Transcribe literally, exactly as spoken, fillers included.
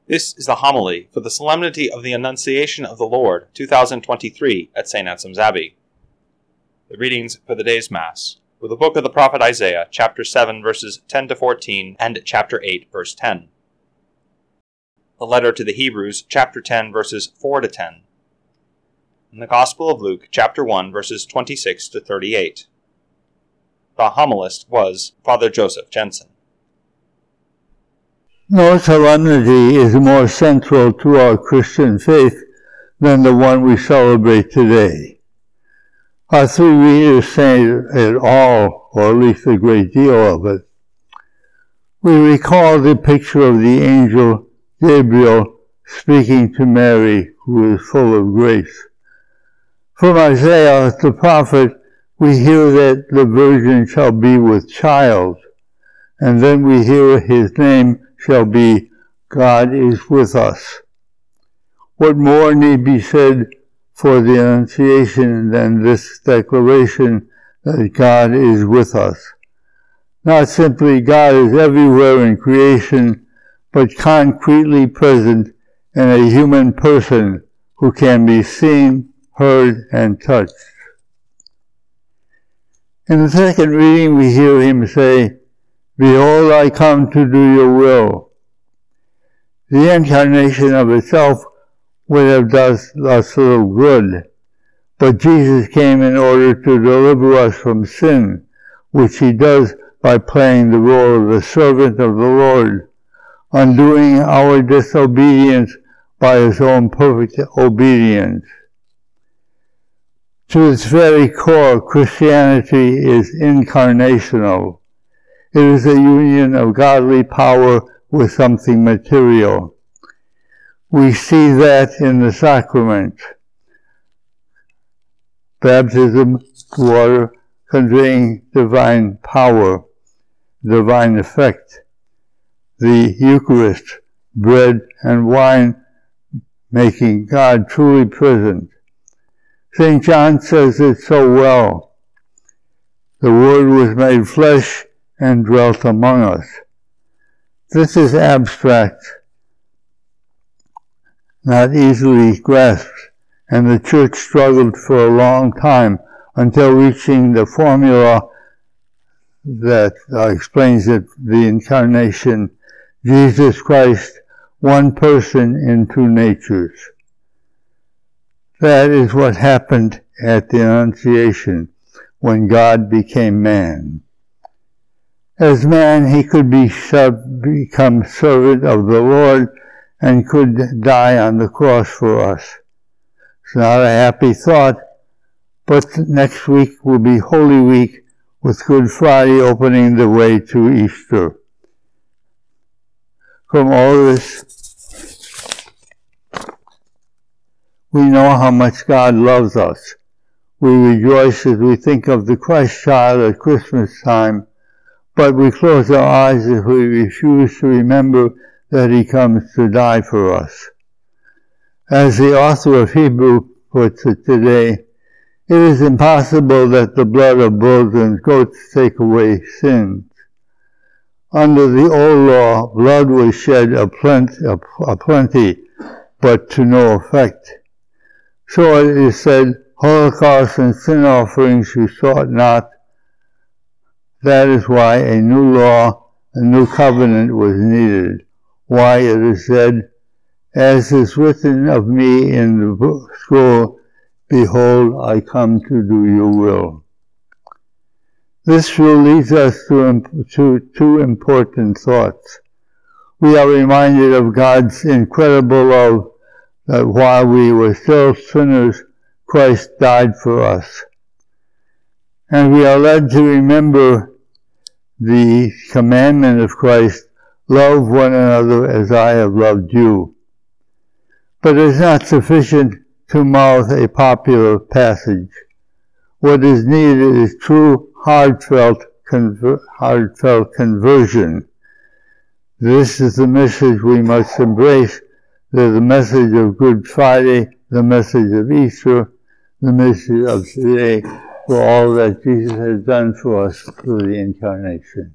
This is the homily for the Solemnity of the Annunciation of the Lord, two thousand twenty-three, at Saint Anselm's Abbey. The readings for the day's Mass were the book of the prophet Isaiah, chapter seven, verses ten to fourteen, and chapter eight, verse ten. The letter to the Hebrews, chapter ten, verses four to ten. And the Gospel of Luke, chapter one, verses twenty-six to thirty-eight. The homilist was Father Joseph Jensen. No solemnity is more central to our Christian faith than the one we celebrate today. Our three readers say it all, or at least a great deal of it. We recall the picture of the angel Gabriel speaking to Mary, who is full of grace. From Isaiah the prophet, we hear that the virgin shall be with child, and then we hear his name shall be, God is with us. What more need be said for the Annunciation than this declaration that God is with us? Not simply God is everywhere in creation, but concretely present in a human person who can be seen, heard, and touched. In the second reading, we hear him say, Behold, I come to do your will. The incarnation of itself would have done us little good, but Jesus came in order to deliver us from sin, which he does by playing the role of the servant of the Lord, undoing our disobedience by his own perfect obedience. To its very core, Christianity is incarnational. It is a union of godly power with something material. We see that in the sacrament. Baptism, water, conveying divine power, divine effect. The Eucharist, bread and wine, making God truly present. Saint John says it so well. The Word was made flesh and dwelt among us. This is abstract, not easily grasped, and the Church struggled for a long time until reaching the formula that uh, explains it, the Incarnation, Jesus Christ, one person in two natures. That is what happened at the Annunciation, when God became man. As man, he could be sub- become servant of the Lord and could die on the cross for us. It's not a happy thought, but next week will be Holy Week, with Good Friday opening the way to Easter. From all this, we know how much God loves us. We rejoice as we think of the Christ child at Christmas time, but we close our eyes if we refuse to remember that he comes to die for us. As the author of Hebrew puts it today, it is impossible that the blood of bulls and goats take away sins. Under the old law, blood was shed a plenty, a plenty, but to no effect. So it is said, Holocaust and sin offerings you sought not. That is why a new law, a new covenant was needed. Why it is said, as is written of me in the scroll, behold, I come to do your will. This will lead us to, to two important thoughts. We are reminded of God's incredible love, that while we were still sinners, Christ died for us. And we are led to remember the commandment of Christ, love one another as I have loved you. But it is not sufficient to mouth a popular passage. What is needed is true, heartfelt, conver- heartfelt conversion. This is the message we must embrace. The message of Good Friday, the message of Easter, the message of today, for all that Jesus has done for us through the Incarnation.